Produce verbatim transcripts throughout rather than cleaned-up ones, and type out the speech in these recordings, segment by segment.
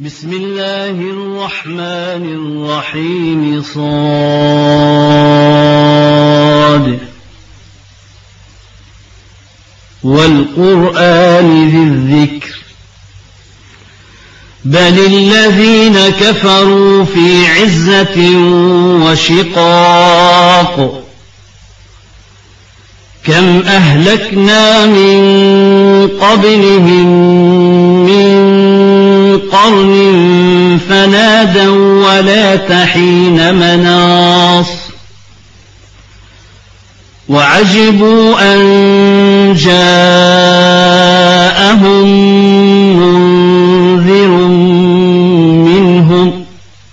بسم الله الرحمن الرحيم صاد والقرآن ذي الذكر بل الذين كفروا في عزة وشقاق كم أهلكنا من قبلهم من قرن فنادوا ولات حين مناص وعجبوا أن جاءهم منذر منهم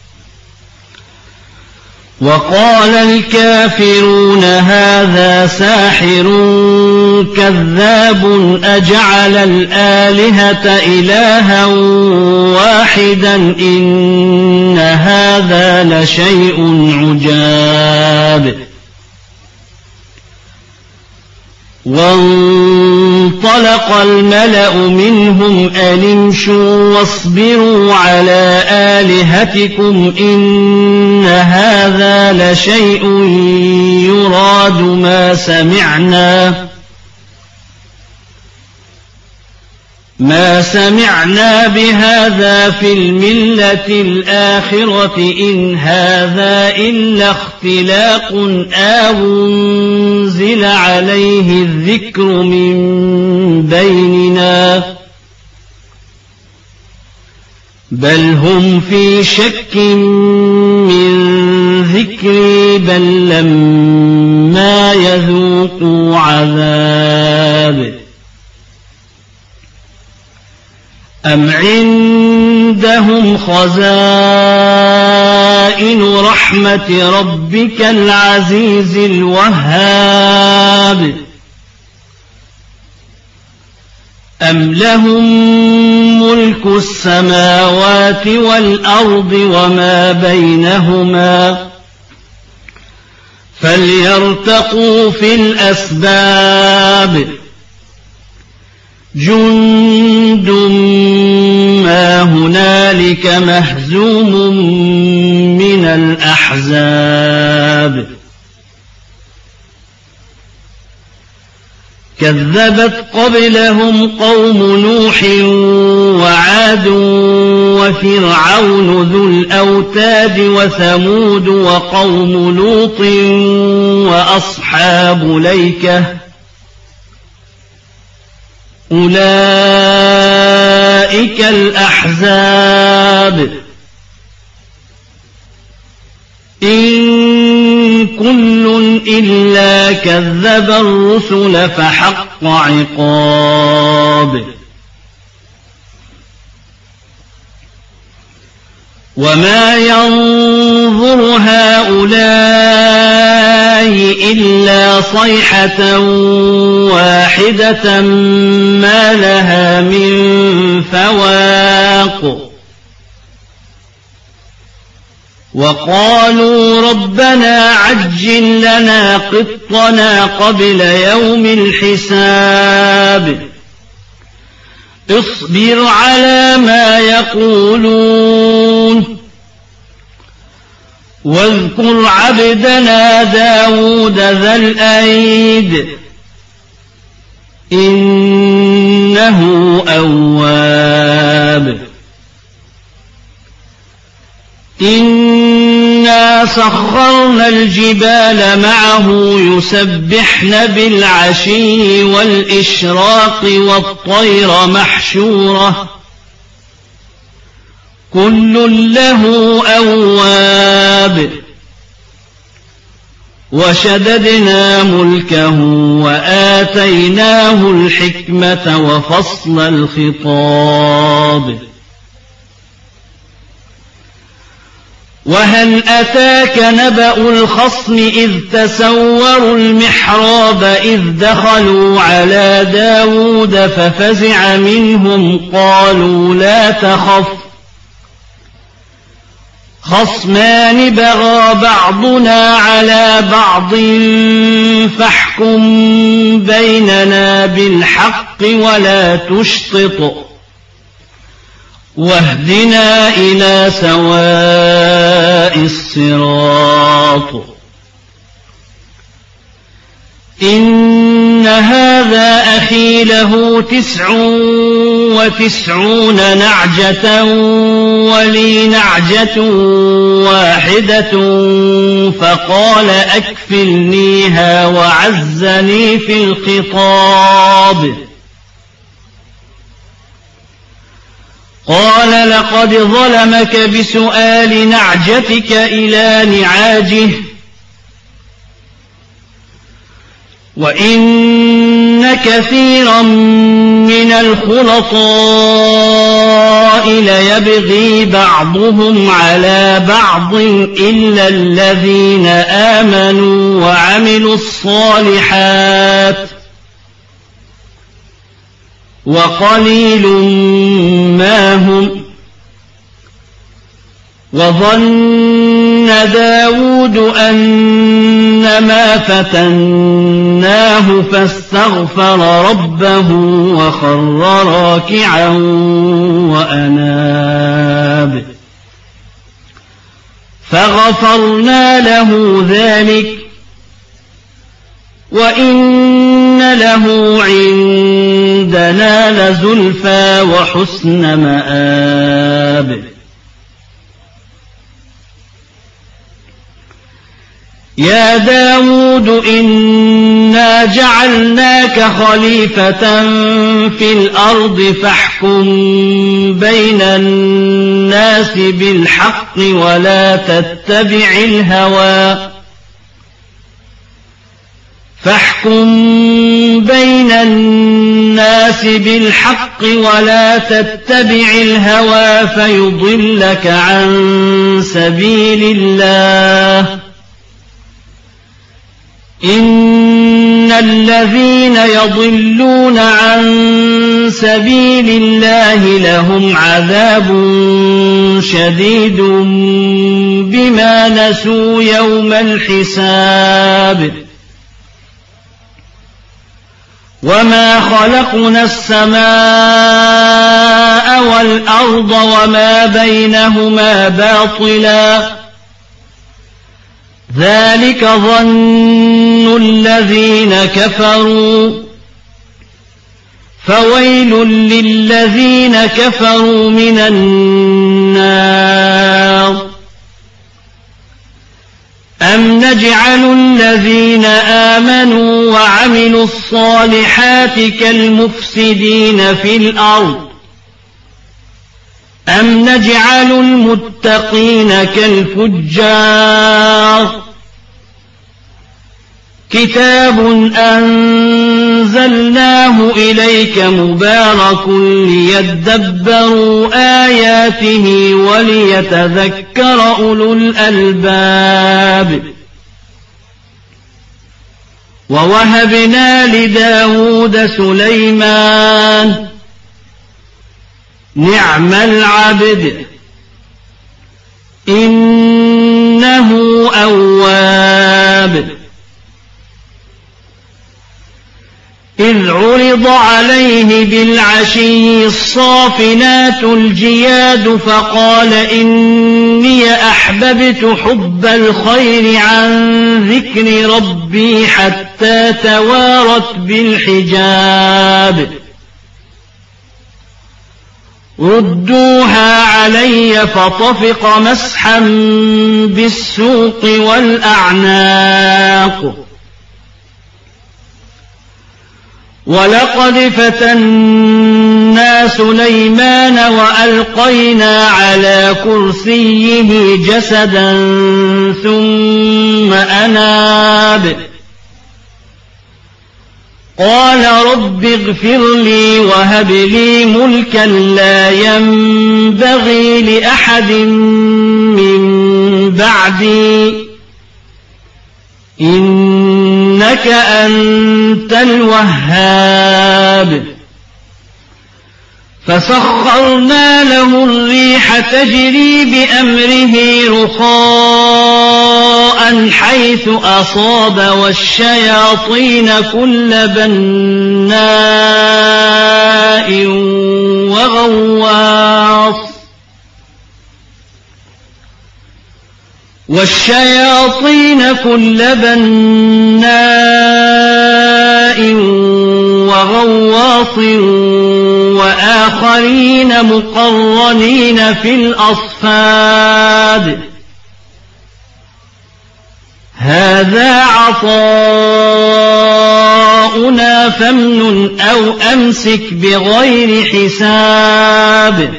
وقال الكافرون هذا ساحر كذاب أجعل الآلهة إلها واحدا إن هذا لشيء عجاب وانطلق الملأ منهم أن امشوا واصبروا على آلهتكم إن هذا لشيء يراد ما سمعنا ما سمعنا بهذا في الملة الآخرة إن هذا إلا اختلاق أنزل عليه الذكر من بيننا بل هم في شك من ذكري بل لما يذوقوا عذاب أم عندهم خزائن رحمة ربك العزيز الوهاب أم لهم ملك السماوات والأرض وما بينهما فليرتقوا في الأسباب جند ما هنالك مهزوم من الأحزاب كذبت قبلهم قوم نوح وعاد وفرعون ذو الأوتاد وثمود وقوم لوط وأصحاب ليكة أولئك الأحزاب إن كل إلا كذب الرسل فحق عقاب وما ينظر هؤلاء إلا صيحة واحدة ما لها من فواق وقالوا ربنا عجل لنا قطنا قبل يوم الحساب اصبر على ما يقولون واذكر عبدنا داود ذا الأيد إنه أواب إنا سخرنا الجبال معه يسبحن بالعشي والإشراق والطير محشورة كل له أواب وشددنا ملكه وآتيناه الحكمة وفصل الخطاب وهل أتاك نبأ الخصم إذ تسوروا المحراب إذ دخلوا على داود ففزع منهم قالوا لا تخف خصمان بغى بعضنا على بعض فاحكم بيننا بالحق ولا تشطط واهدنا إلى سواء الصراط. إن هذا أخي له تسع وتسعون نعجة ولي نعجة واحدة فقال أكفلنيها وعزني في الخطاب. قال لقد ظلمك بسؤال نعجتك إلى نعاجه وإن كثيرا من الخلطاء ليبغي بعضهم على بعض إلا الذين آمنوا وعملوا الصالحات وقليل ما هم. وظن داود أنما فتناه فاستغفر ربه وخر راكعا وأناب فغفرنا له ذلك وإن له عندنا لزلفى وحسن مآب. يا داود إنا جعلناك خليفة في الأرض فاحكم بين الناس بالحق ولا تتبع الهوى فاحكم بين الناس بالحق ولا تتبع الهوى فيضلك عن سبيل الله. إن الذين يضلون عن سبيل الله لهم عذاب شديد بما نسوا يوم الحساب. وما خلقنا السماء والأرض وما بينهما باطلا ذلك ظن الذين كفروا فويل للذين كفروا من النار. أم نجعل الذين آمنوا وعملوا الصالحات كالمفسدين في الأرض أم نجعل المتقين كالفجار. كتاب أنزلناه إليك مبارك ليدبروا آياته وليتذكر أولو الألباب. ووهبنا لداود سليمان نعم العبد إنه أواب. إذ عرض عليه بالعشي الصافنات الجياد فقال إني أحببت حب الخير عن ذكر ربي حتى توارت بالحجاب. ردوها علي فطفق مسحا بالسوق والأعناق. ولقد فتنا سليمان وألقينا على كرسيه جسدا ثم أناب قال رب اغفر لي وهب لي ملكا لا ينبغي لأحد من بعدي إنك أنت الوهاب. فسخرنا له الريح تجري بأمره رخاء حيث أصاب والشياطين كل بناء وغواص والشياطين كل بناء وغواص وآخرين مقرنين في الأصفاد هذا عطاؤنا فامنن أو أمسك بغير حساب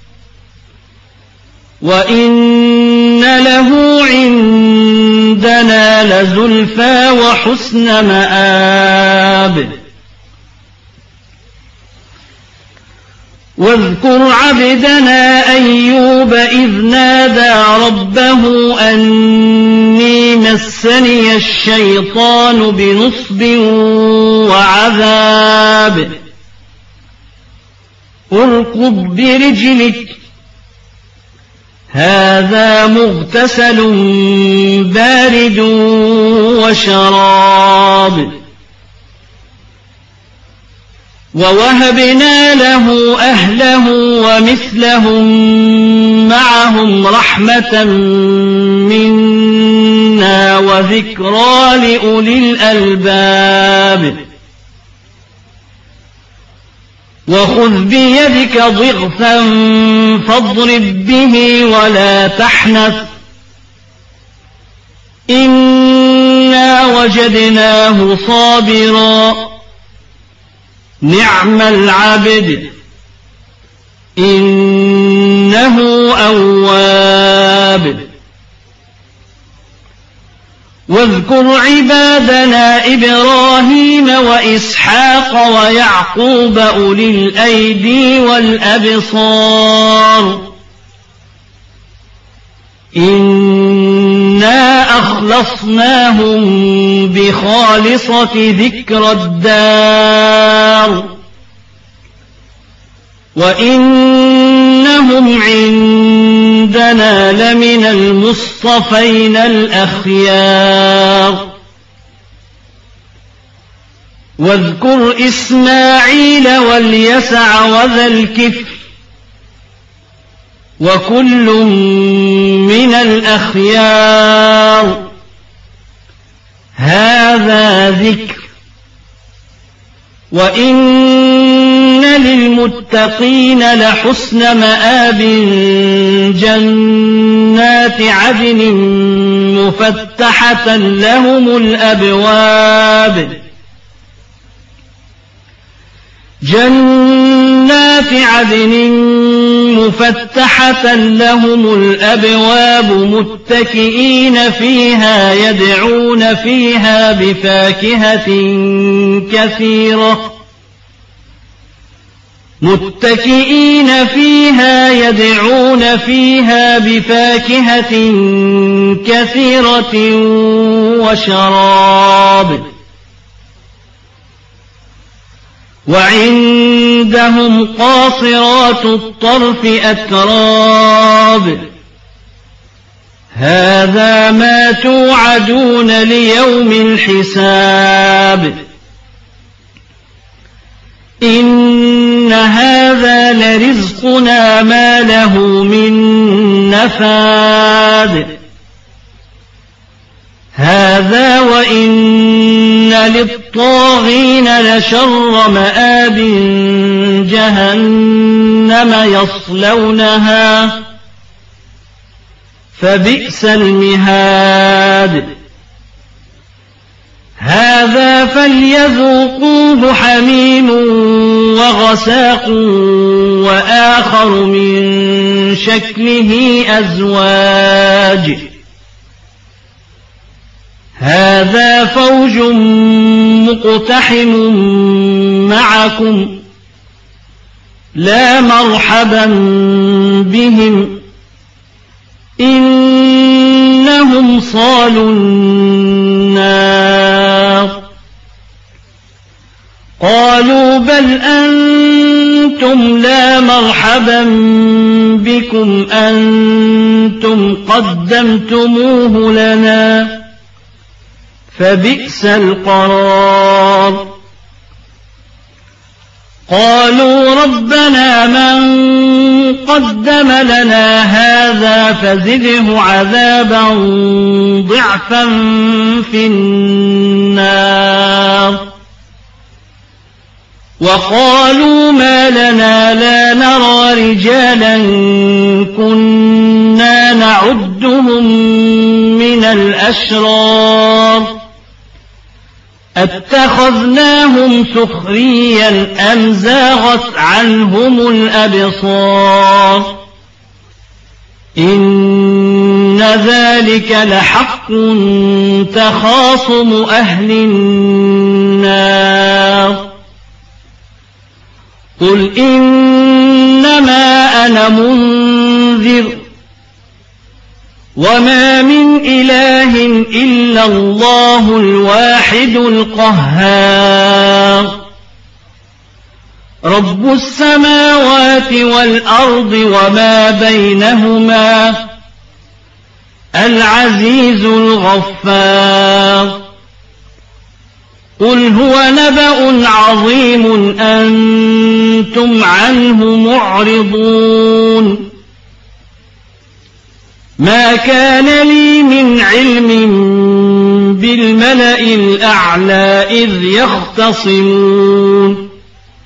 وإن له عندنا لزلفى وحسن مآب واذكر عبدنا أيوب إذ نادى ربه أني مسني الشيطان بنصب وعذاب اركض برجلك هذا مغتسل بارد وشراب ووهبنا له أهله ومثلهم معهم رحمة منا وذكرى لأولي الألباب وخذ بيدك ضغثا فاضرب به ولا تحنث إنا وجدناه صابرا نعم العبد إنه أواب واذكر عبادنا إبراهيم وإسحاق ويعقوب أولي الأيدي والأبصار إنا أخلصناهم بخالصة ذكر الدار وإنهم عندنا لمن المصطفين الأخيار واذكر إسماعيل واليسع وذا الكفل وكل من الأخيار هذا ذكر وإن للمتقين لحسن مآب جنات عدن مفتحة لهم الأبواب جنات عدن مفتحة لهم الأبواب متكئين فيها يدعون فيها بفاكهة كثيرة متكئين فيها يدعون فيها بفاكهة كثيرة وشراب وعندهم قاصرات الطرف أتراب هذا ما توعدون ليوم الحساب إن هذا لرزقنا ما له من نفاد هذا وإن للطاغين لشر مآب جهنم يصلونها فبئس المهاد هذا فليذوقوه حميم وغساق وآخر من شكله أزواج هذا فوج مقتحم معكم لا مرحبا بهم إنهم صالوا النار قالوا بل أنتم لا مرحبا بكم أنتم قدمتموه لنا فبئس القرار قالوا ربنا من قدم لنا هذا فزده عذابا ضعفا في النار وقالوا ما لنا لا نرى رجالا كنا نعدهم من الأشرار اتخذناهم سخريا أم زاغت عنهم الأبصار إن ذلك لحق تخاصم أهل النار قل إنما أنا منذر وما من إله إلا الله الواحد القهار رب السماوات والأرض وما بينهما العزيز الغفار قل هو نبأ عظيم أنتم عنه معرضون ما كان لي من علم بالملأ الأعلى إذ يختصمون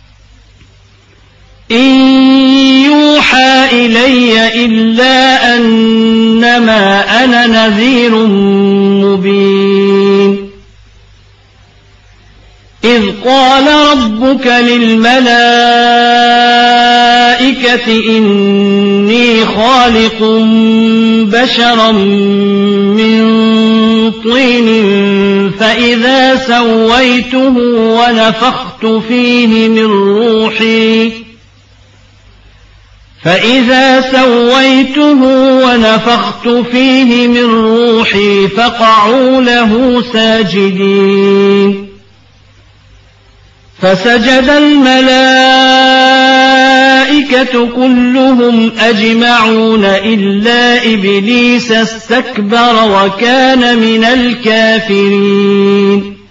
إن يوحى إلي إلا أنما أنا نذير مبين إذ قال ربك للملائكة إني خالق بشرا من طين فإذا سويته ونفخت فيه من روحي فإذا سويته ونفخت فيه من روحي فقعوا له ساجدين فسجد الملائكة كلهم أجمعون إلا إبليس استكبر وكان من الكافرين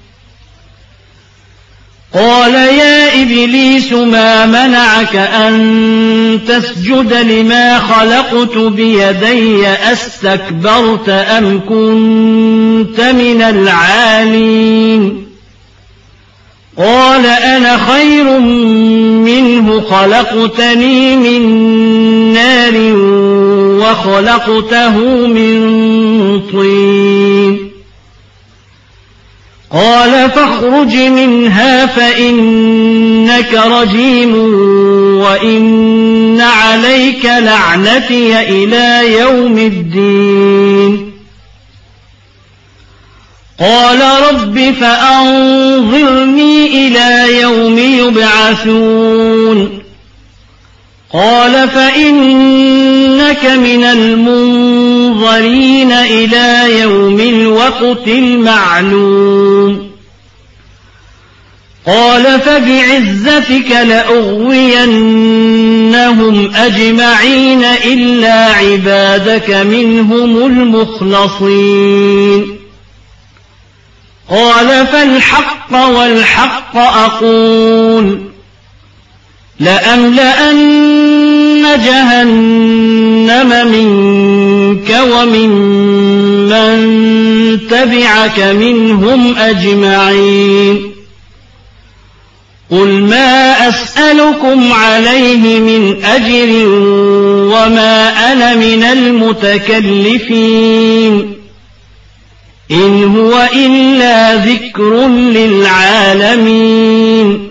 قال يا إبليس ما منعك أن تسجد لما خلقت بيدي أستكبرت أم كنت من العالين قال أنا خير منه خلقتني من نار وخلقته من طين قال فاخرج منها فإنك رجيم وإن عليك لعنتي إلى يوم الدين قال رب فأنظرني إلى يوم يبعثون قال فإنك من المنظرين إلى يوم الوقت المعلوم قال فبعزتك لأغوينهم أجمعين إلا عبادك منهم المخلصين قال فالحق والحق أقول لأملأن جهنم منك ومن من تبعك منهم أجمعين قل ما أسألكم عليه من أجر وما أنا من المتكلفين إن هو إلا ذكر للعالمين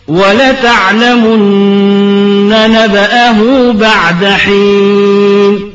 ولتعلمن نبأه بعد حين